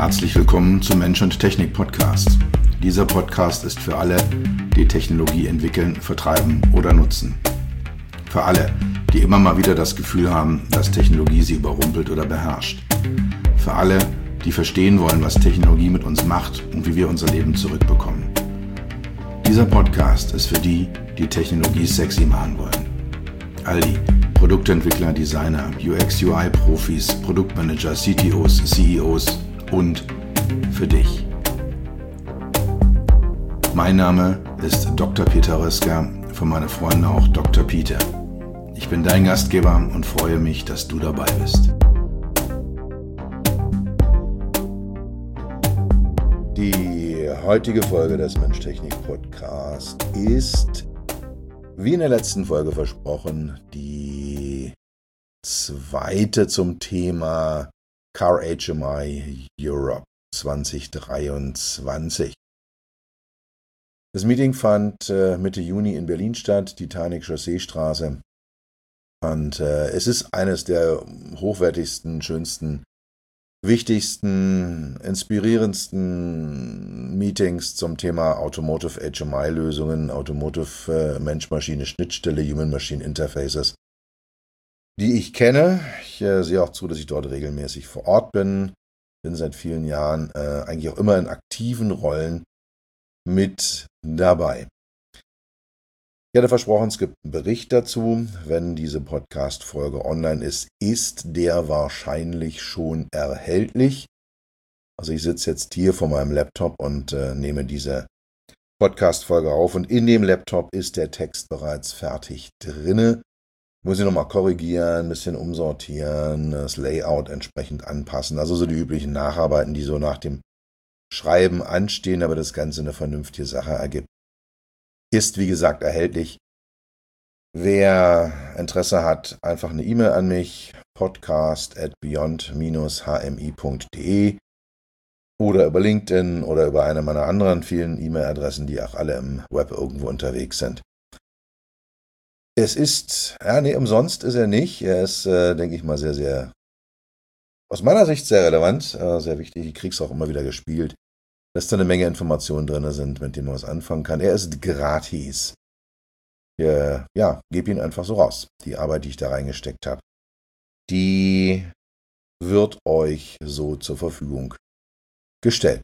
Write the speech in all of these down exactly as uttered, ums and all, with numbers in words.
Herzlich willkommen zum Mensch und Technik Podcast. Dieser Podcast ist für alle, die Technologie entwickeln, vertreiben oder nutzen. Für alle, die immer mal wieder das Gefühl haben, dass Technologie sie überrumpelt oder beherrscht. Für alle, die verstehen wollen, was Technologie mit uns macht und wie wir unser Leben zurückbekommen. Dieser Podcast ist für die, die Technologie sexy machen wollen. All die Produktentwickler, Designer, U X U I-Profis, Produktmanager, C T Os, C E Os und für dich. Mein Name ist Doktor Peter Röska, von meinen Freunden auch Doktor Peter. Ich bin dein Gastgeber und freue mich, dass du dabei bist. Die heutige Folge des Mensch-Technik-Podcasts ist, wie in der letzten Folge versprochen, die zweite zum Thema Car H M I Europe zwanzig dreiundzwanzig. Das Meeting fand äh, Mitte Juni in Berlin statt, Titanic-Chausseestraße. Und äh, es ist eines der hochwertigsten, schönsten, wichtigsten, inspirierendsten Meetings zum Thema Automotive H M I-Lösungen, Automotive äh, Mensch-Maschine-Schnittstelle, Human-Machine-Interfaces, die ich kenne. Ich äh, sehe auch zu, dass ich dort regelmäßig vor Ort bin. Bin seit vielen Jahren äh, eigentlich auch immer in aktiven Rollen mit dabei. Ich hatte versprochen, es gibt einen Bericht dazu. Wenn diese Podcast-Folge online ist, ist der wahrscheinlich schon erhältlich. Also ich sitze jetzt hier vor meinem Laptop und äh, nehme diese Podcast-Folge auf. Und in dem Laptop ist der Text bereits fertig drinne. Muss ich nochmal korrigieren, ein bisschen umsortieren, das Layout entsprechend anpassen. Also so die üblichen Nacharbeiten, die so nach dem Schreiben anstehen, aber das Ganze eine vernünftige Sache ergibt. Ist, wie gesagt, erhältlich. Wer Interesse hat, einfach eine E-Mail an mich, podcast at beyond dash h m i punkt d e oder über LinkedIn oder über eine meiner anderen vielen E-Mail-Adressen, die auch alle im Web irgendwo unterwegs sind. Es ist, ja, nee, umsonst ist er nicht. Er ist, äh, denke ich mal, sehr, sehr, aus meiner Sicht sehr relevant, äh, sehr wichtig. Ich kriege es auch immer wieder gespielt, dass da eine Menge Informationen drin sind, mit denen man was anfangen kann. Er ist gratis. Ja, ja, gebe ihn einfach so raus. Die Arbeit, die ich da reingesteckt habe, die wird euch so zur Verfügung gestellt.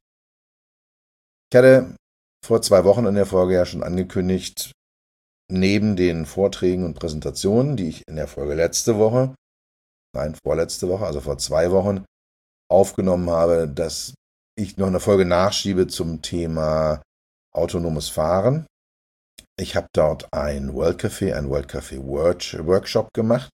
Ich hatte vor zwei Wochen in der Folge ja schon angekündigt, neben den Vorträgen und Präsentationen, die ich in der Folge letzte Woche, nein, vorletzte Woche, also vor zwei Wochen, aufgenommen habe, dass ich noch eine Folge nachschiebe zum Thema autonomes Fahren. Ich habe dort ein World Café, ein World Café Workshop gemacht.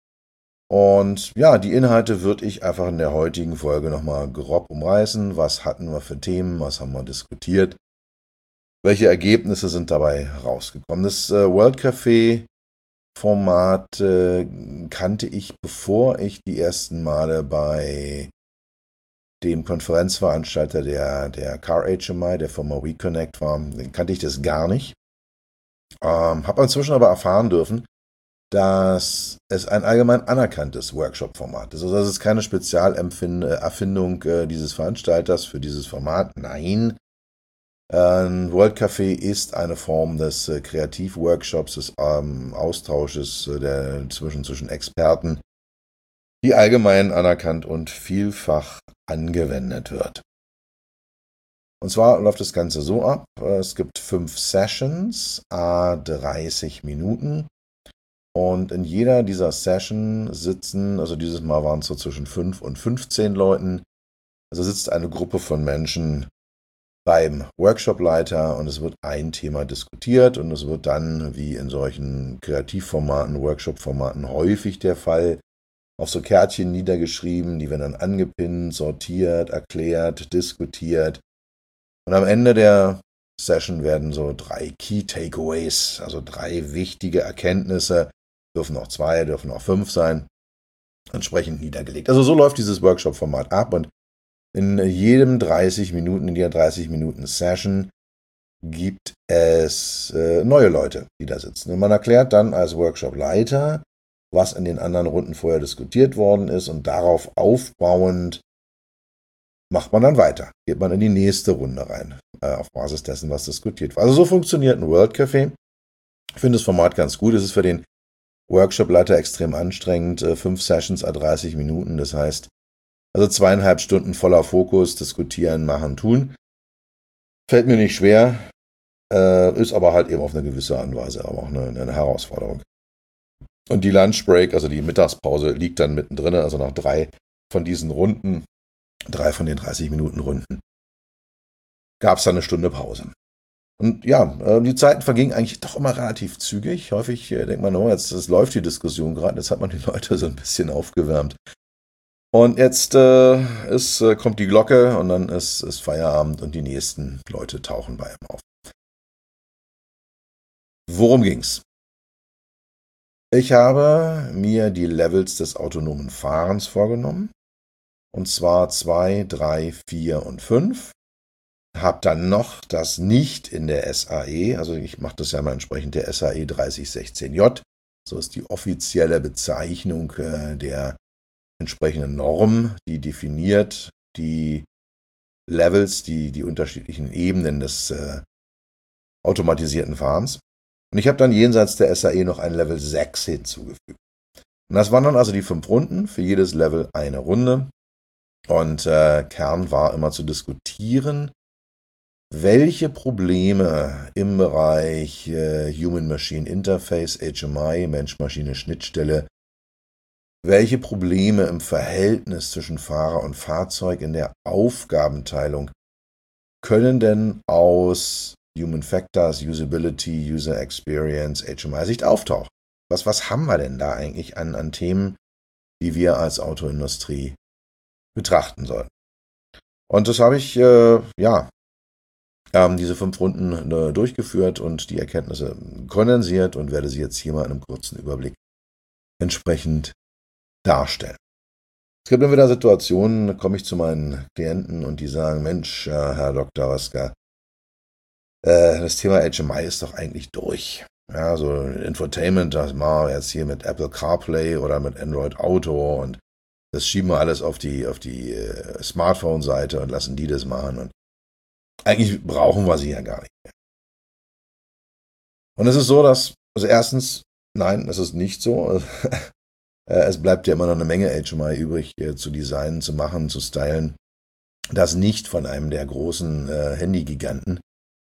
Und ja, die Inhalte würde ich einfach in der heutigen Folge nochmal grob umreißen. Was hatten wir für Themen, was haben wir diskutiert? Welche Ergebnisse sind dabei rausgekommen? Das äh, World Café Format äh, kannte ich, bevor ich die ersten Male bei dem Konferenzveranstalter der, der Car H M I, der Firma WeConnect war, kannte ich das gar nicht. Ähm, habe inzwischen aber erfahren dürfen, dass es ein allgemein anerkanntes Workshop-Format ist. Also das ist keine Spezialerfindung äh, dieses Veranstalters für dieses Format. Nein, ein World Café ist eine Form des äh, Kreativworkshops, des ähm, Austausches äh, der, zwischen, zwischen Experten, die allgemein anerkannt und vielfach angewendet wird. Und zwar läuft das Ganze so ab, es gibt fünf Sessions, à dreißig Minuten. Und in jeder dieser Session sitzen, also dieses Mal waren es so zwischen fünf und fünfzehn Leuten, also sitzt eine Gruppe von Menschen beim Workshopleiter und es wird ein Thema diskutiert und es wird dann, wie in solchen Kreativformaten, Workshop-Formaten häufig der Fall, auf so Kärtchen niedergeschrieben, die werden dann angepinnt, sortiert, erklärt, diskutiert. Und am Ende der Session werden so drei Key Takeaways, also drei wichtige Erkenntnisse, dürfen auch zwei, dürfen auch fünf sein, entsprechend niedergelegt. Also so läuft dieses Workshop-Format ab und in jedem dreißig Minuten, in jeder dreißig Minuten Session gibt es äh, neue Leute, die da sitzen. Und man erklärt dann als Workshop-Leiter, was in den anderen Runden vorher diskutiert worden ist und darauf aufbauend macht man dann weiter. Geht man in die nächste Runde rein, äh, auf Basis dessen, was diskutiert wird. Also so funktioniert ein World Café. Ich finde das Format ganz gut. Es ist für den Workshop-Leiter extrem anstrengend. Äh, fünf Sessions à dreißig Minuten. Das heißt, also zweieinhalb Stunden voller Fokus, diskutieren, machen, tun. Fällt mir nicht schwer, äh, ist aber halt eben auf eine gewisse Art und Weise aber auch eine, eine Herausforderung. Und die Lunchbreak, also die Mittagspause, liegt dann mittendrin, also nach drei von diesen Runden, drei von den dreißig Minuten Runden, gab es dann eine Stunde Pause. Und ja, die Zeiten vergingen eigentlich doch immer relativ zügig. Häufig denkt man, oh, jetzt, jetzt läuft die Diskussion gerade, jetzt hat man die Leute so ein bisschen aufgewärmt. Und jetzt äh, ist, äh, kommt die Glocke und dann ist, ist Feierabend und die nächsten Leute tauchen bei ihm auf. Worum ging's? Ich habe mir die Levels des autonomen Fahrens vorgenommen. Und zwar zwei, drei, vier und fünf. Habe dann noch das nicht in der S A E, also ich mache das ja mal entsprechend der S A E dreißig sechzehn J. So ist die offizielle Bezeichnung äh, der entsprechenden Norm, die definiert die Levels, die, die unterschiedlichen Ebenen des äh, automatisierten Fahrens. Und ich habe dann jenseits der S A E noch ein Level sechs hinzugefügt. Und das waren dann also die fünf Runden, für jedes Level eine Runde. Und äh, Kern war immer zu diskutieren, welche Probleme im Bereich äh, Human-Machine Interface, H M I, Mensch-Maschine-Schnittstelle, welche Probleme im Verhältnis zwischen Fahrer und Fahrzeug in der Aufgabenteilung können denn aus Human Factors, Usability, User Experience, H M I-Sicht auftauchen? Was, was haben wir denn da eigentlich an, an Themen, die wir als Autoindustrie betrachten sollten? Und das habe ich, äh, ja, ähm, diese fünf Runden äh, durchgeführt und die Erkenntnisse kondensiert und werde sie jetzt hier mal in einem kurzen Überblick entsprechend darstellen. Es gibt immer wieder Situationen, da komme ich zu meinen Klienten und die sagen, Mensch, äh, Herr Doktor Röska, äh, das Thema H M I ist doch eigentlich durch. Ja, so Infotainment, das machen wir jetzt hier mit Apple CarPlay oder mit Android Auto und das schieben wir alles auf die, auf die äh, Smartphone-Seite und lassen die das machen. Und eigentlich brauchen wir sie ja gar nicht mehr. Und es ist so, dass, also erstens, nein, es ist nicht so. Es bleibt ja immer noch eine Menge H M I übrig, äh, zu designen, zu machen, zu stylen, das nicht von einem der großen äh, Handygiganten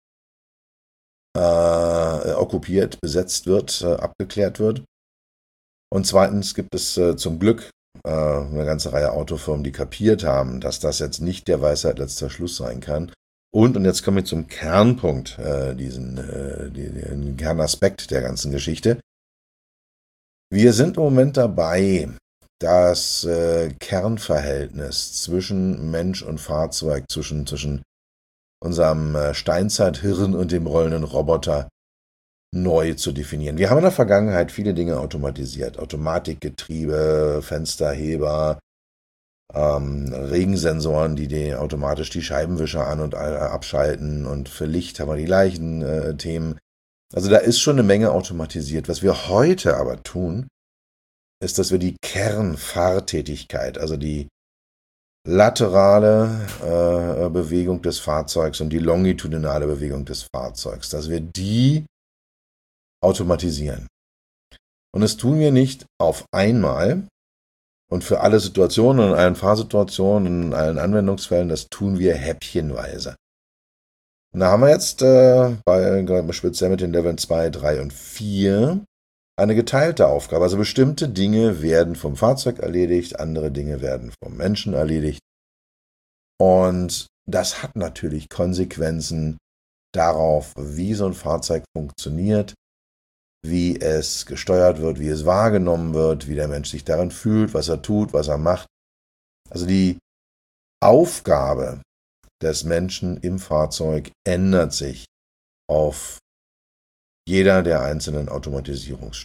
äh, okkupiert, besetzt wird, äh, abgeklärt wird. Und zweitens gibt es äh, zum Glück äh, eine ganze Reihe Autofirmen, die kapiert haben, dass das jetzt nicht der Weisheit letzter Schluss sein kann. Und, und jetzt kommen wir zum Kernpunkt, äh, diesen äh, den Kernaspekt der ganzen Geschichte. Wir sind im Moment dabei, das äh, Kernverhältnis zwischen Mensch und Fahrzeug, zwischen, zwischen unserem äh, Steinzeithirn und dem rollenden Roboter neu zu definieren. Wir haben in der Vergangenheit viele Dinge automatisiert. Automatikgetriebe, Fensterheber, ähm, Regensensoren, die, die automatisch die Scheibenwischer an- und abschalten. Und für Licht haben wir die gleichen äh, Themen. Also da ist schon eine Menge automatisiert. Was wir heute aber tun, ist, dass wir die Kernfahrtätigkeit, also die laterale äh, Bewegung des Fahrzeugs und die longitudinale Bewegung des Fahrzeugs, dass wir die automatisieren. Und das tun wir nicht auf einmal und für alle Situationen, in allen Fahrsituationen, in allen Anwendungsfällen, das tun wir häppchenweise. Und da haben wir jetzt äh, bei, speziell mit den Leveln zwei, drei und vier eine geteilte Aufgabe. Also bestimmte Dinge werden vom Fahrzeug erledigt, andere Dinge werden vom Menschen erledigt. Und das hat natürlich Konsequenzen darauf, wie so ein Fahrzeug funktioniert, wie es gesteuert wird, wie es wahrgenommen wird, wie der Mensch sich darin fühlt, was er tut, was er macht. Also die Aufgabe des Menschen im Fahrzeug ändert sich auf jeder der einzelnen Automatisierungsstufen.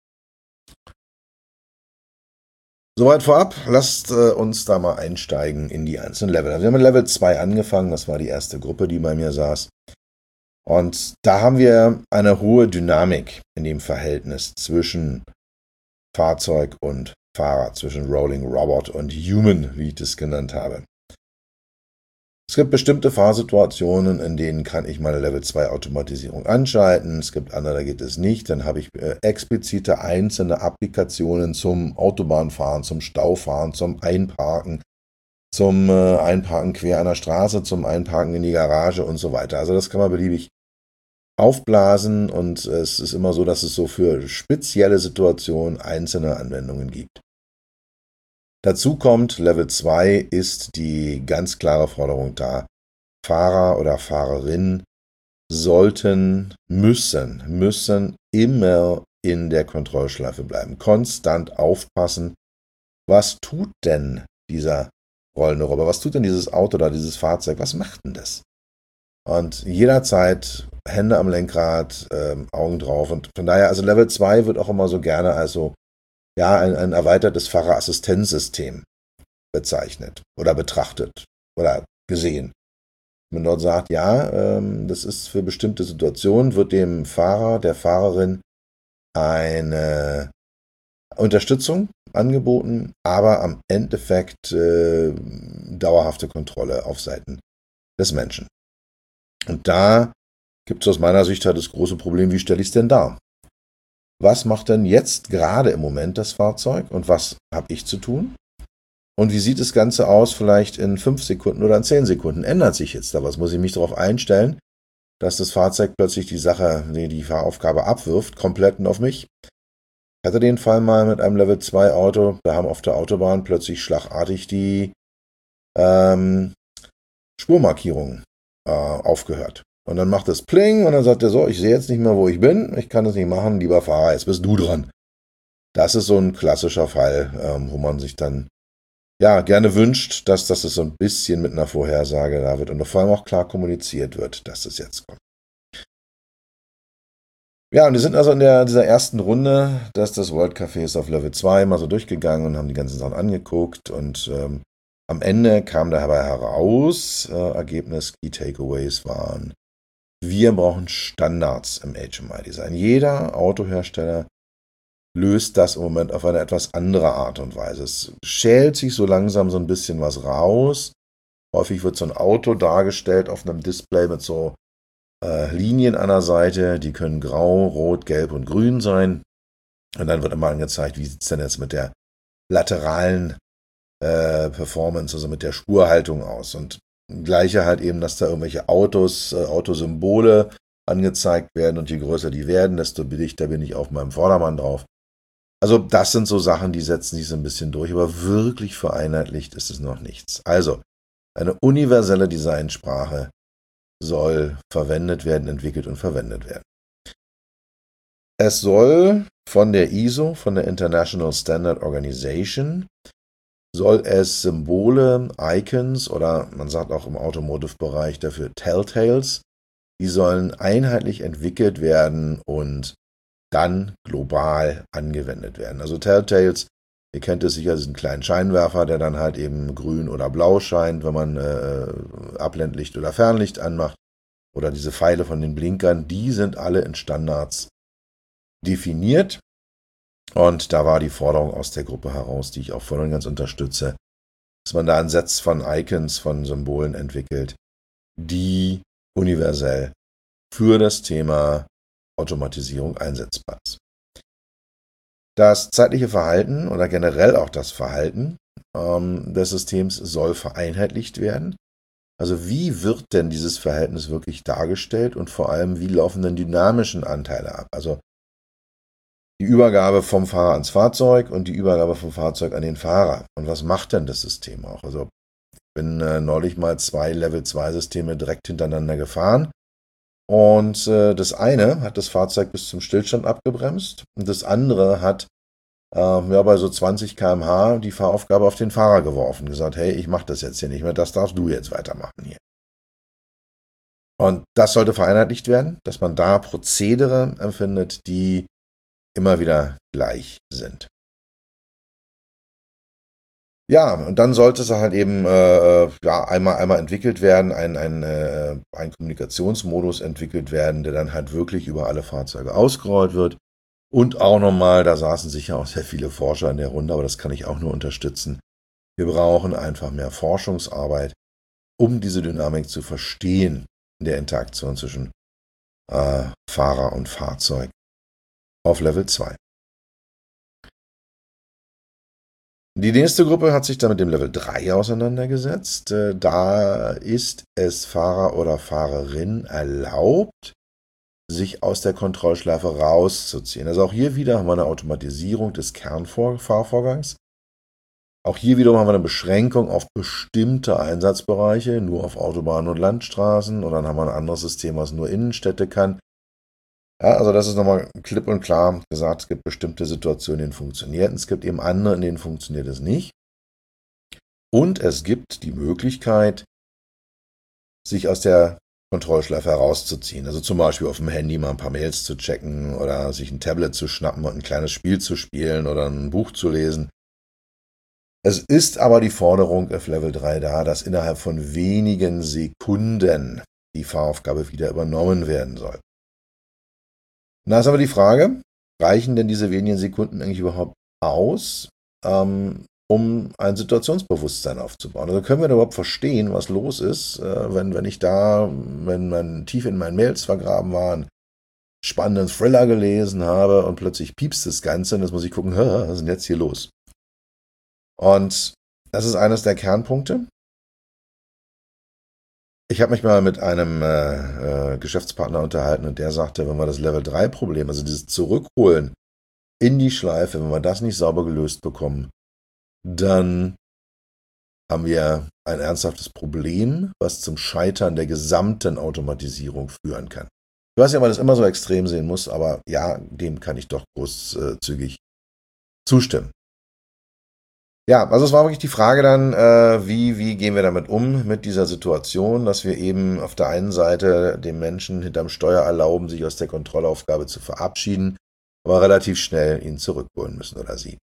Soweit vorab, lasst äh, uns da mal einsteigen in die einzelnen Level. Also wir haben mit Level zwei angefangen, das war die erste Gruppe, die bei mir saß. Und da haben wir eine hohe Dynamik in dem Verhältnis zwischen Fahrzeug und Fahrer, zwischen Rolling Robot und Human, wie ich das genannt habe. Es gibt bestimmte Fahrsituationen, in denen kann ich meine Level zwei Automatisierung anschalten. Es gibt andere, da geht es nicht. Dann habe ich äh, explizite einzelne Applikationen zum Autobahnfahren, zum Staufahren, zum Einparken, zum äh, Einparken quer an der Straße, zum Einparken in die Garage und so weiter. Also das kann man beliebig aufblasen und es ist immer so, dass es so für spezielle Situationen einzelne Anwendungen gibt. Dazu kommt, Level zwei ist die ganz klare Forderung da. Fahrer oder Fahrerin sollten, müssen, müssen immer in der Kontrollschleife bleiben. Konstant aufpassen, was tut denn dieser rollende Roboter, was tut denn dieses Auto oder dieses Fahrzeug, was macht denn das? Und jederzeit Hände am Lenkrad, ähm, Augen drauf. Und von daher, also Level zwei wird auch immer so gerne als so, ja, ein, ein erweitertes Fahrerassistenzsystem bezeichnet oder betrachtet oder gesehen. Man dort sagt, ja, ähm, das ist für bestimmte Situationen, wird dem Fahrer, der Fahrerin eine Unterstützung angeboten, aber am Endeffekt äh, dauerhafte Kontrolle auf Seiten des Menschen. Und da gibt es aus meiner Sicht halt das große Problem, wie stelle ich es denn dar? Was macht denn jetzt gerade im Moment das Fahrzeug und was habe ich zu tun? Und wie sieht das Ganze aus vielleicht in fünf Sekunden oder in zehn Sekunden? Ändert sich jetzt da was? Muss ich mich darauf einstellen, dass das Fahrzeug plötzlich die Sache, die, die Fahraufgabe abwirft, komplett auf mich? Ich hatte den Fall mal mit einem Level zwei Auto, da haben auf der Autobahn plötzlich schlagartig die ähm, Spurmarkierungen äh, aufgehört. Und dann macht es Pling und dann sagt er so, ich sehe jetzt nicht mehr, wo ich bin, ich kann das nicht machen, lieber Fahrer, jetzt bist du dran. Das ist so ein klassischer Fall, ähm, wo man sich dann ja gerne wünscht, dass das so ein bisschen mit einer Vorhersage da wird und vor allem auch klar kommuniziert wird, dass das jetzt kommt. Ja, und wir sind also in der, dieser ersten Runde, dass das World Café ist auf Level zwei mal so durchgegangen und haben die ganzen Sachen angeguckt und ähm, am Ende kam dabei heraus, äh, Ergebnis, Key Takeaways waren, wir brauchen Standards im H M I-Design. Jeder Autohersteller löst das im Moment auf eine etwas andere Art und Weise. Es schält sich so langsam so ein bisschen was raus. Häufig wird so ein Auto dargestellt auf einem Display mit so äh, Linien an der Seite, die können grau, rot, gelb und grün sein. Und dann wird immer angezeigt, wie sieht es denn jetzt mit der lateralen äh, Performance, also mit der Spurhaltung aus. Und gleiche halt eben, dass da irgendwelche Autos, äh, Autosymbole angezeigt werden und je größer die werden, desto dichter bin ich auf meinem Vordermann drauf. Also das sind so Sachen, die setzen sich so ein bisschen durch, aber wirklich vereinheitlicht ist es noch nichts. Also eine universelle Designsprache soll verwendet werden, entwickelt und verwendet werden. Es soll von der I S O, von der International Standard Organization, soll es Symbole, Icons oder man sagt auch im Automotive-Bereich dafür Telltales, die sollen einheitlich entwickelt werden und dann global angewendet werden. Also Telltales, ihr kennt es sicher, diesen kleinen Scheinwerfer, der dann halt eben grün oder blau scheint, wenn man äh, Abblendlicht oder Fernlicht anmacht. Oder diese Pfeile von den Blinkern, die sind alle in Standards definiert. Und da war die Forderung aus der Gruppe heraus, die ich auch voll und ganz unterstütze, dass man da ein Set von Icons, von Symbolen entwickelt, die universell für das Thema Automatisierung einsetzbar ist. Das zeitliche Verhalten oder generell auch das Verhalten ähm, des Systems soll vereinheitlicht werden. Also wie wird denn dieses Verhältnis wirklich dargestellt und vor allem, wie laufen denn dynamischen Anteile ab? Also die Übergabe vom Fahrer ans Fahrzeug und die Übergabe vom Fahrzeug an den Fahrer. Und was macht denn das System auch? Also ich bin äh, neulich mal zwei Level zwei Systeme direkt hintereinander gefahren. Und äh, das eine hat das Fahrzeug bis zum Stillstand abgebremst und das andere hat äh, ja, bei so zwanzig Kilometer pro Stunde die Fahraufgabe auf den Fahrer geworfen, gesagt, hey, ich mache das jetzt hier nicht mehr, das darfst du jetzt weitermachen hier. Und das sollte vereinheitlicht werden, dass man da Prozedere empfindet, die immer wieder gleich sind. Ja, und dann sollte es halt eben äh, ja, einmal, einmal entwickelt werden, ein, ein, äh, ein Kommunikationsmodus entwickelt werden, der dann halt wirklich über alle Fahrzeuge ausgerollt wird. Und auch nochmal, da saßen sicher auch sehr viele Forscher in der Runde, aber das kann ich auch nur unterstützen. Wir brauchen einfach mehr Forschungsarbeit, um diese Dynamik zu verstehen in der Interaktion zwischen äh, Fahrer und Fahrzeug auf Level zwei. Die nächste Gruppe hat sich dann mit dem Level drei auseinandergesetzt. Äh, da ist es Fahrer oder Fahrerin erlaubt, sich aus der Kontrollschleife rauszuziehen. Also auch hier wieder haben wir eine Automatisierung des Kernfahrvorgangs. Auch hier wiederum haben wir eine Beschränkung auf bestimmte Einsatzbereiche, nur auf Autobahnen und Landstraßen. Und dann haben wir ein anderes System, was nur Innenstädte kann. Ja, also das ist nochmal klipp und klar gesagt, es gibt bestimmte Situationen, in denen funktioniert, und es gibt eben andere, in denen funktioniert es nicht. Und es gibt die Möglichkeit, sich aus der Kontrollschleife herauszuziehen. Also zum Beispiel auf dem Handy mal ein paar Mails zu checken oder sich ein Tablet zu schnappen und ein kleines Spiel zu spielen oder ein Buch zu lesen. Es ist aber die Forderung auf Level drei da, dass innerhalb von wenigen Sekunden die Fahraufgabe wieder übernommen werden soll. Da ist aber die Frage, reichen denn diese wenigen Sekunden eigentlich überhaupt aus, ähm, um ein Situationsbewusstsein aufzubauen? Also können wir da überhaupt verstehen, was los ist, äh, wenn, wenn ich da, wenn man tief in meinen Mails vergraben war, einen spannenden Thriller gelesen habe und plötzlich piepst das Ganze und jetzt muss ich gucken, was ist denn jetzt hier los? Und das ist eines der Kernpunkte. Ich habe mich mal mit einem äh, äh, Geschäftspartner unterhalten und der sagte, wenn wir das Level drei Problem, also dieses Zurückholen in die Schleife, wenn wir das nicht sauber gelöst bekommen, dann haben wir ein ernsthaftes Problem, was zum Scheitern der gesamten Automatisierung führen kann. Ich weiß nicht, ob man das immer so extrem sehen muss, aber ja, dem kann ich doch großzügig zustimmen. Ja, also es war wirklich die Frage dann, äh, wie, wie gehen wir damit um, mit dieser Situation, dass wir eben auf der einen Seite dem Menschen hinterm Steuer erlauben, sich aus der Kontrollaufgabe zu verabschieden, aber relativ schnell ihn zurückholen müssen oder sie.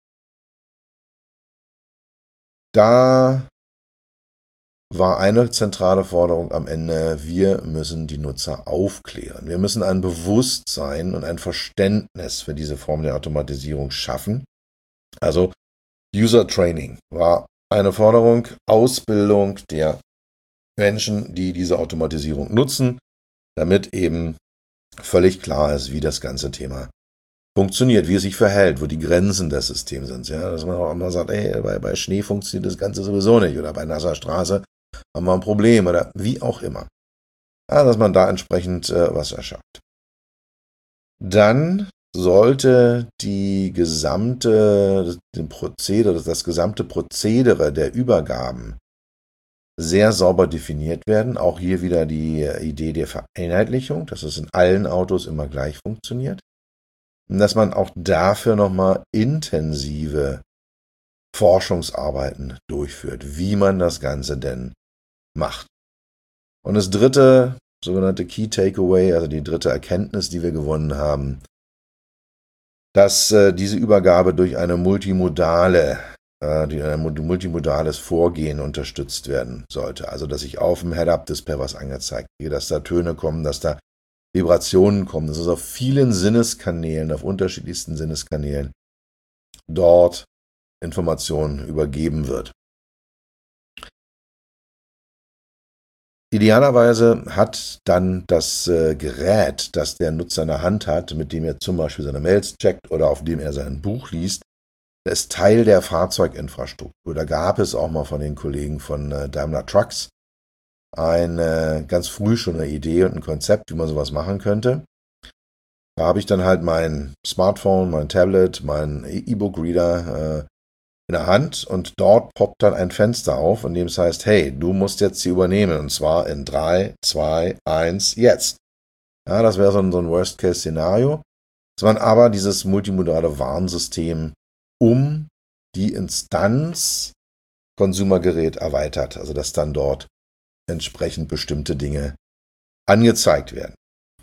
Da war eine zentrale Forderung am Ende, wir müssen die Nutzer aufklären. Wir müssen ein Bewusstsein und ein Verständnis für diese Form der Automatisierung schaffen. Also User Training war eine Forderung, Ausbildung der Menschen, die diese Automatisierung nutzen, damit eben völlig klar ist, wie das ganze Thema funktioniert, wie es sich verhält, wo die Grenzen des Systems sind. Ja, dass man auch immer sagt, ey, bei, bei Schnee funktioniert das Ganze sowieso nicht oder bei nasser Straße haben wir ein Problem oder wie auch immer. Ja, dass man da entsprechend äh, was erschafft. Dann sollte die gesamte, den Prozedere, das gesamte Prozedere der Übergaben sehr sauber definiert werden. Auch hier wieder die Idee der Vereinheitlichung, dass es in allen Autos immer gleich funktioniert. Und dass man auch dafür nochmal intensive Forschungsarbeiten durchführt, wie man das Ganze denn macht. Und das dritte, sogenannte Key Takeaway, also die dritte Erkenntnis, die wir gewonnen haben, dass äh, diese Übergabe durch eine multimodale, äh, die, ein multimodales Vorgehen unterstützt werden sollte. Also, dass ich auf dem Head-Up-Display was angezeigt kriege, dass da Töne kommen, dass da Vibrationen kommen, dass es auf vielen Sinneskanälen, auf unterschiedlichsten Sinneskanälen dort Informationen übergeben wird. Idealerweise hat dann das äh, Gerät, das der Nutzer in der Hand hat, mit dem er zum Beispiel seine Mails checkt oder auf dem er sein Buch liest, das ist Teil der Fahrzeuginfrastruktur. Da gab es auch mal von den Kollegen von äh, Daimler Trucks eine ganz früh schon eine Idee und ein Konzept, wie man sowas machen könnte. Da habe ich dann halt mein Smartphone, mein Tablet, mein E-Book-Reader äh, in der Hand und dort poppt dann ein Fenster auf, in dem es heißt, hey, du musst jetzt sie übernehmen und zwar in drei, zwei, eins, jetzt. Ja, das wäre so ein, so ein Worst-Case-Szenario, dass man aber dieses multimodale Warnsystem um die Instanz Konsumergerät erweitert, also dass dann dort entsprechend bestimmte Dinge angezeigt werden.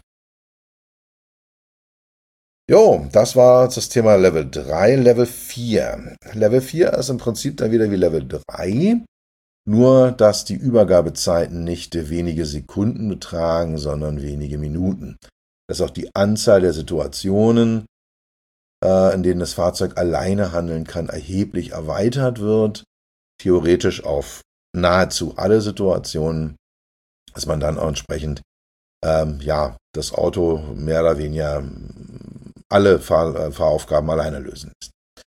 Jo, das war das Thema Level drei. Level vier. Level vier ist im Prinzip dann wieder wie Level drei, nur dass die Übergabezeiten nicht wenige Sekunden betragen, sondern wenige Minuten. Dass auch die Anzahl der Situationen, äh, in denen das Fahrzeug alleine handeln kann, erheblich erweitert wird, theoretisch auf nahezu alle Situationen, dass man dann auch entsprechend ähm, ja, das Auto mehr oder weniger alle Fahr- Fahraufgaben alleine lösen lässt.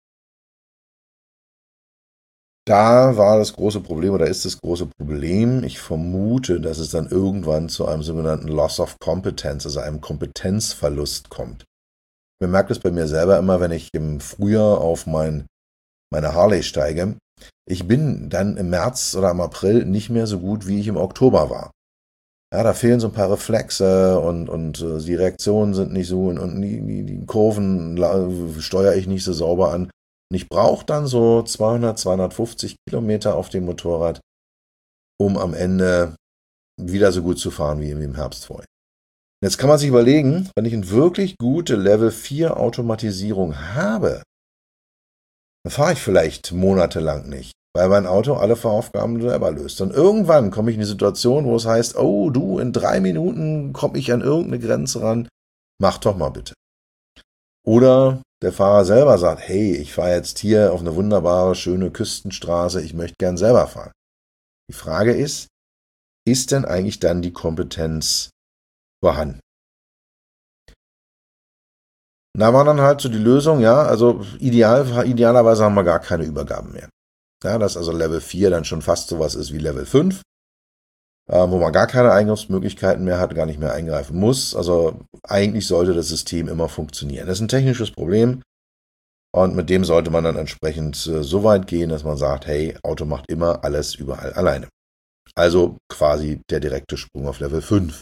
Da war das große Problem oder ist das große Problem, ich vermute, dass es dann irgendwann zu einem sogenannten Loss of Competence, also einem Kompetenzverlust kommt. Ich bemerke das bei mir selber immer, wenn ich im Frühjahr auf mein, meine Harley steige. Ich bin dann im März oder im April nicht mehr so gut, wie ich im Oktober war. Ja, da fehlen so ein paar Reflexe und, und äh, die Reaktionen sind nicht so und, und die, die, die Kurven la- steuere ich nicht so sauber an. Und ich brauche dann so zweihundert, zweihundertfünfzig Kilometer auf dem Motorrad, um am Ende wieder so gut zu fahren wie im Herbst vorher. Jetzt kann man sich überlegen, wenn ich eine wirklich gute Level vier Automatisierung habe, dann fahre ich vielleicht monatelang nicht, weil mein Auto alle Fahraufgaben selber löst. Und irgendwann komme ich in die Situation, wo es heißt, oh du, in drei Minuten komme ich an irgendeine Grenze ran, mach doch mal bitte. Oder der Fahrer selber sagt, hey, ich fahre jetzt hier auf eine wunderbare, schöne Küstenstraße, ich möchte gern selber fahren. Die Frage ist, ist denn eigentlich dann die Kompetenz vorhanden? Da war dann halt so die Lösung, ja, also ideal, idealerweise haben wir gar keine Übergaben mehr. Ja, dass also Level vier dann schon fast sowas ist wie Level fünf, äh, wo man gar keine Eingriffsmöglichkeiten mehr hat, gar nicht mehr eingreifen muss. Also eigentlich sollte das System immer funktionieren. Das ist ein technisches Problem und mit dem sollte man dann entsprechend äh, so weit gehen, dass man sagt, hey, Auto macht immer alles überall alleine. Also quasi der direkte Sprung auf Level fünf.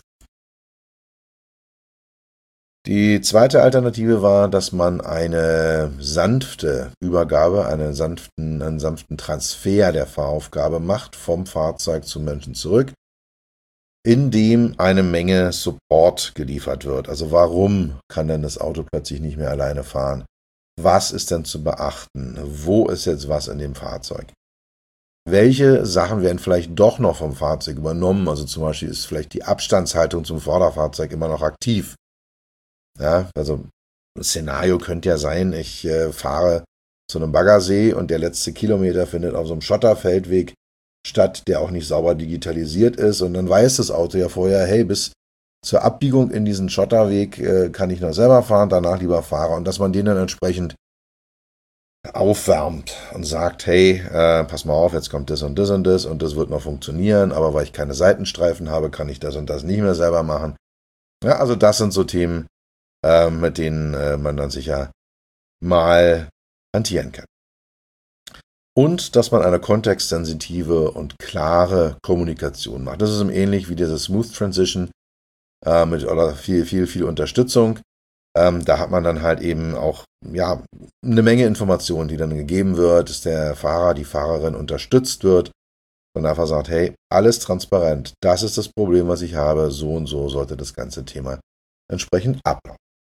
Die zweite Alternative war, dass man eine sanfte Übergabe, einen sanften, einen sanften Transfer der Fahraufgabe macht vom Fahrzeug zum Menschen zurück, indem eine Menge Support geliefert wird. Also warum kann denn das Auto plötzlich nicht mehr alleine fahren? Was ist denn zu beachten? Wo ist jetzt was in dem Fahrzeug? Welche Sachen werden vielleicht doch noch vom Fahrzeug übernommen? Also zum Beispiel ist vielleicht die Abstandshaltung zum Vorderfahrzeug immer noch aktiv. Ja, also das Szenario könnte ja sein, ich äh, fahre zu einem Baggersee und der letzte Kilometer findet auf so einem Schotterfeldweg statt, der auch nicht sauber digitalisiert ist. Und dann weiß das Auto ja vorher, hey, bis zur Abbiegung in diesen Schotterweg äh, kann ich noch selber fahren, danach lieber Fahrer. Und dass man den dann entsprechend aufwärmt und sagt, hey, äh, pass mal auf, jetzt kommt das und das und das und das wird noch funktionieren, aber weil ich keine Seitenstreifen habe, kann ich das und das nicht mehr selber machen. Ja, also das sind so Themen, äh, mit denen äh, man dann sicher mal hantieren kann. Und dass man eine kontextsensitive und klare Kommunikation macht. Das ist ähnlich wie diese Smooth Transition äh, mit oder viel, viel, viel Unterstützung. Ähm, da hat man dann halt eben auch ja eine Menge Informationen, die dann gegeben wird, dass der Fahrer, die Fahrerin unterstützt wird und einfach sagt, hey, alles transparent, das ist das Problem, was ich habe, so und so sollte das ganze Thema entsprechend ablaufen.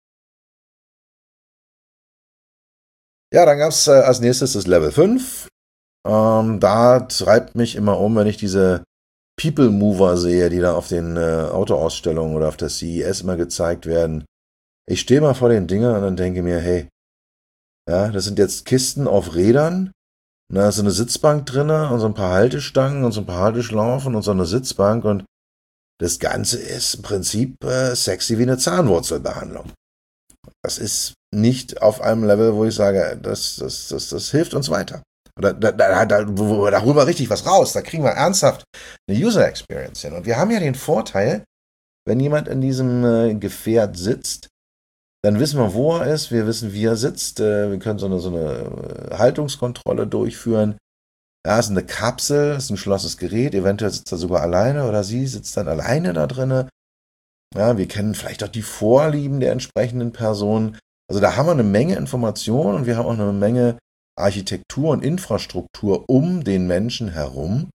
Ja, dann gab es äh, als nächstes das Level fünf. Ähm, da treibt mich immer um, wenn ich diese People Mover sehe, die da auf den äh, Autoausstellungen oder auf der C E S immer gezeigt werden. Ich stehe mal vor den Dingern und dann denke mir, hey, ja, das sind jetzt Kisten auf Rädern, da ist so eine Sitzbank drin und so ein paar Haltestangen und so ein paar Halteschlaufen und so eine Sitzbank und das Ganze ist im Prinzip äh, sexy wie eine Zahnwurzelbehandlung. Das ist nicht auf einem Level, wo ich sage, das, das, das, das hilft uns weiter. Oder da, da, da, da rüber richtig was raus. Da kriegen wir ernsthaft eine User Experience hin. Und wir haben ja den Vorteil, wenn jemand in diesem äh, Gefährt sitzt, dann wissen wir, wo er ist, wir wissen, wie er sitzt, äh, wir können so eine, so eine Haltungskontrolle durchführen. Ja, es ist eine Kapsel, es ist ein geschlossenes Gerät, eventuell sitzt er sogar alleine oder sie sitzt dann alleine da drinne. Ja, wir kennen vielleicht auch die Vorlieben der entsprechenden Person. Also da haben wir eine Menge Informationen und wir haben auch eine Menge Architektur und Infrastruktur um den Menschen herum,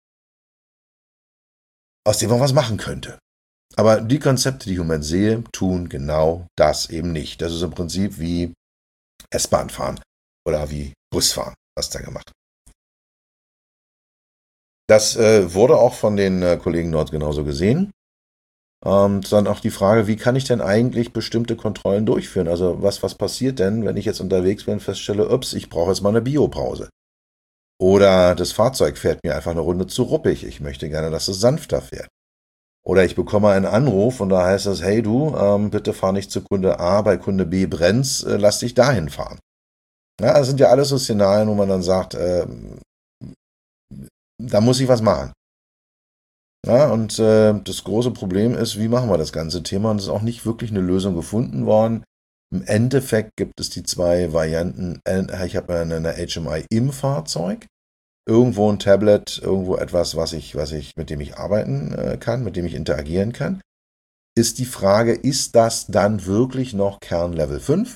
aus dem man was machen könnte. Aber die Konzepte, die ich im Moment sehe, tun genau das eben nicht. Das ist im Prinzip wie S-Bahn fahren oder wie Busfahren, was da gemacht wird. Das äh, wurde auch von den äh, Kollegen dort genauso gesehen. Und dann auch die Frage, wie kann ich denn eigentlich bestimmte Kontrollen durchführen? Also was, was passiert denn, wenn ich jetzt unterwegs bin und feststelle, ups, ich brauche jetzt mal eine Biopause? Oder das Fahrzeug fährt mir einfach eine Runde zu ruppig. Ich möchte gerne, dass es sanfter fährt. Oder ich bekomme einen Anruf und da heißt es, hey du, ähm, bitte fahr nicht zu Kunde A, bei Kunde B brennt's, äh, lass dich dahin fahren. Ja, das sind ja alles so Szenarien, wo man dann sagt, äh, da muss ich was machen. Ja, und äh, das große Problem ist, wie machen wir das ganze Thema? Und es ist auch nicht wirklich eine Lösung gefunden worden. Im Endeffekt gibt es die zwei Varianten. Äh, Ich habe eine, eine H M I im Fahrzeug, irgendwo ein Tablet, irgendwo etwas, was ich, was ich, mit dem ich arbeiten äh, kann, mit dem ich interagieren kann. Ist die Frage, ist das dann wirklich noch Kernlevel fünf?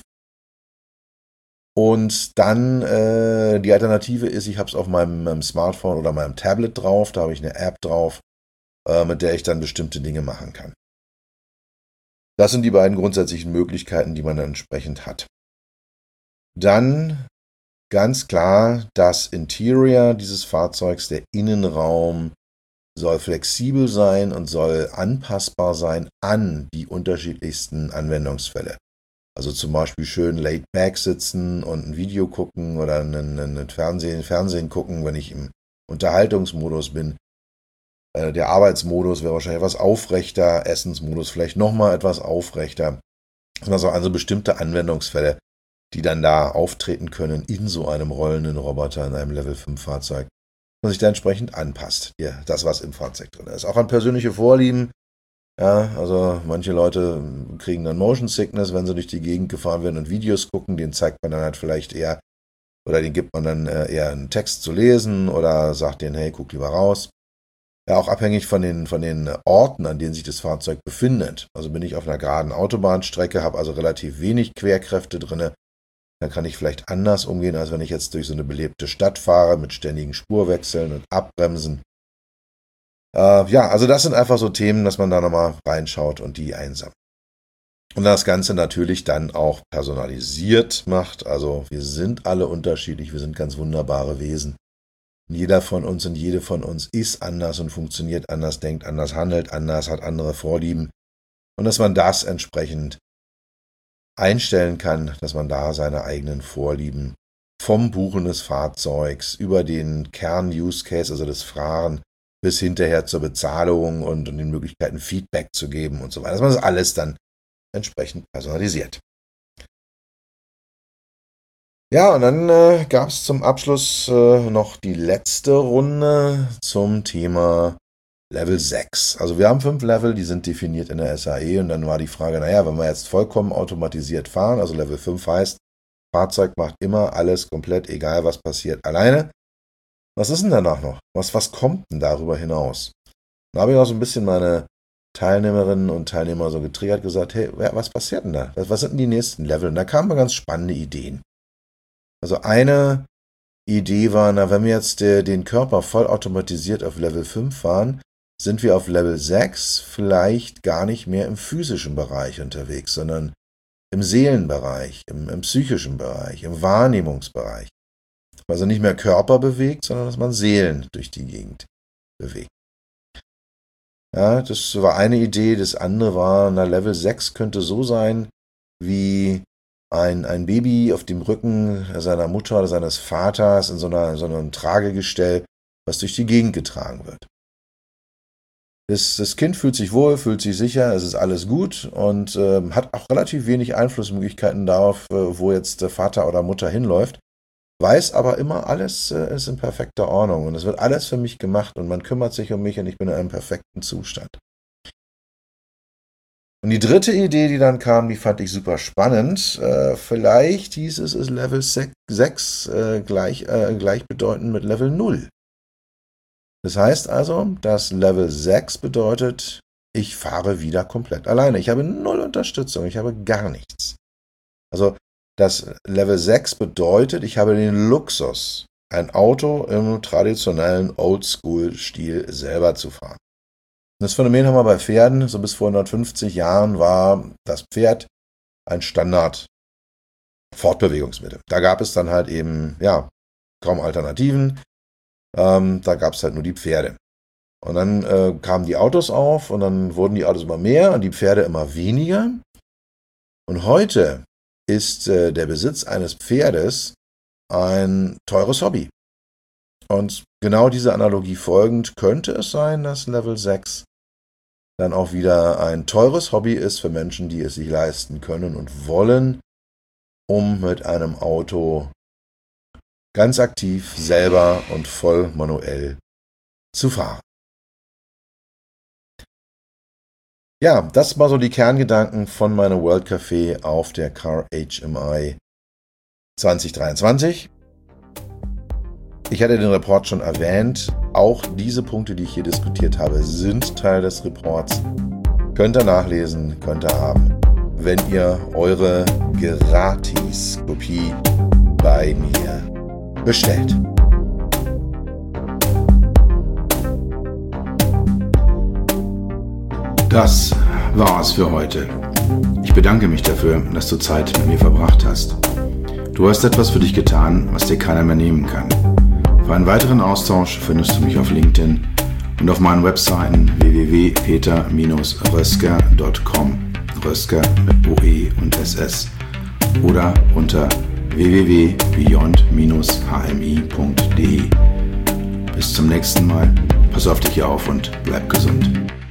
Und dann äh, die Alternative ist, ich habe es auf meinem, meinem Smartphone oder meinem Tablet drauf, da habe ich eine App drauf, äh, mit der ich dann bestimmte Dinge machen kann. Das sind die beiden grundsätzlichen Möglichkeiten, die man dann entsprechend hat. Dann ganz klar, das Interior dieses Fahrzeugs, der Innenraum, soll flexibel sein und soll anpassbar sein an die unterschiedlichsten Anwendungsfälle. Also zum Beispiel schön laid back sitzen und ein Video gucken oder einen, einen Fernsehen, Fernsehen gucken, wenn ich im Unterhaltungsmodus bin. Äh, der Arbeitsmodus wäre wahrscheinlich etwas aufrechter, Essensmodus vielleicht nochmal etwas aufrechter. Das sind also, also bestimmte Anwendungsfälle, die dann da auftreten können in so einem rollenden Roboter, in einem Level fünf Fahrzeug, man sich da entsprechend anpasst. Ja, das, was im Fahrzeug drin ist. Auch an persönliche Vorlieben. Ja, also manche Leute kriegen dann Motion Sickness, wenn sie durch die Gegend gefahren werden und Videos gucken. Den zeigt man dann halt vielleicht eher, oder den gibt man dann eher einen Text zu lesen oder sagt denen, hey, guck lieber raus. Ja, auch abhängig von den, von den Orten, an denen sich das Fahrzeug befindet. Also bin ich auf einer geraden Autobahnstrecke, habe also relativ wenig Querkräfte drin, dann kann ich vielleicht anders umgehen, als wenn ich jetzt durch so eine belebte Stadt fahre mit ständigen Spurwechseln und Abbremsen. Äh, ja, also das sind einfach so Themen, dass man da nochmal reinschaut und die einsammelt. Und das Ganze natürlich dann auch personalisiert macht. Also wir sind alle unterschiedlich, wir sind ganz wunderbare Wesen. Jeder von uns und jede von uns ist anders und funktioniert anders, denkt anders, handelt anders, hat andere Vorlieben. Und dass man das entsprechend einstellen kann, dass man da seine eigenen Vorlieben vom Buchen des Fahrzeugs über den Kern-Use-Case, also das Fahren, bis hinterher zur Bezahlung und, und den Möglichkeiten Feedback zu geben und so weiter. Dass man das alles dann entsprechend personalisiert. Ja, und dann äh, gab es zum Abschluss äh, noch die letzte Runde zum Thema Level sechs. Also wir haben fünf Level, die sind definiert in der S A E und dann war die Frage, naja, wenn wir jetzt vollkommen automatisiert fahren, also Level fünf heißt, Fahrzeug macht immer alles komplett, egal was passiert, alleine. Was ist denn danach noch? Was, was kommt denn darüber hinaus? Da habe ich auch so ein bisschen meine Teilnehmerinnen und Teilnehmer so getriggert, gesagt, hey, was passiert denn da? Was sind denn die nächsten Level? Und da kamen ganz spannende Ideen. Also eine Idee war, na, wenn wir jetzt äh, den Körper vollautomatisiert auf Level fünf fahren, sind wir auf Level sechs vielleicht gar nicht mehr im physischen Bereich unterwegs, sondern im Seelenbereich, im, im psychischen Bereich, im Wahrnehmungsbereich. Also nicht mehr Körper bewegt, sondern dass man Seelen durch die Gegend bewegt. Ja, das war eine Idee. Das andere war, na, Level sechs könnte so sein, wie ein, ein Baby auf dem Rücken seiner Mutter oder seines Vaters in so, einer, in so einem Tragegestell, was durch die Gegend getragen wird. Das, das Kind fühlt sich wohl, fühlt sich sicher, es ist alles gut und äh, hat auch relativ wenig Einflussmöglichkeiten darauf, äh, wo jetzt der Vater oder Mutter hinläuft. Weiß aber immer, alles äh, ist in perfekter Ordnung und es wird alles für mich gemacht und man kümmert sich um mich und ich bin in einem perfekten Zustand. Und die dritte Idee, die dann kam, die fand ich super spannend. Äh, vielleicht hieß es, ist Level sechs äh, gleich, äh, gleichbedeutend mit Level null. Das heißt also, dass Level sechs bedeutet, ich fahre wieder komplett alleine. Ich habe null Unterstützung, ich habe gar nichts. Also das Level sechs bedeutet, ich habe den Luxus, ein Auto im traditionellen Oldschool-Stil selber zu fahren. Das Phänomen haben wir bei Pferden. So bis vor hundertfünfzig Jahren war das Pferd ein Standard-Fortbewegungsmittel. Da gab es dann halt eben, ja, kaum Alternativen. Ähm, da gab es halt nur die Pferde. Und dann äh, kamen die Autos auf und dann wurden die Autos immer mehr und die Pferde immer weniger. Und heute ist äh, der Besitz eines Pferdes ein teures Hobby. Und genau dieser Analogie folgend könnte es sein, dass Level sechs dann auch wieder ein teures Hobby ist für Menschen, die es sich leisten können und wollen, um mit einem Auto ganz aktiv selber und voll manuell zu fahren. Ja, das war so die Kerngedanken von meinem World Café auf der Car H M I zwanzig dreiundzwanzig. Ich hatte den Report schon erwähnt. Auch diese Punkte, die ich hier diskutiert habe, sind Teil des Reports. Könnt ihr nachlesen, könnt ihr haben, wenn ihr eure Gratis-Kopie bei mir bestellt. Das war's für heute. Ich bedanke mich dafür, dass du Zeit mit mir verbracht hast. Du hast etwas für dich getan, was dir keiner mehr nehmen kann. Für einen weiteren Austausch findest du mich auf LinkedIn und auf meinen Webseiten w w w punkt peter Bindestrich rösker punkt com, Rösker mit O E und S S, oder unter w w w punkt beyond Bindestrich h m i punkt d e. Bis zum nächsten Mal, pass auf dich auf und bleib gesund.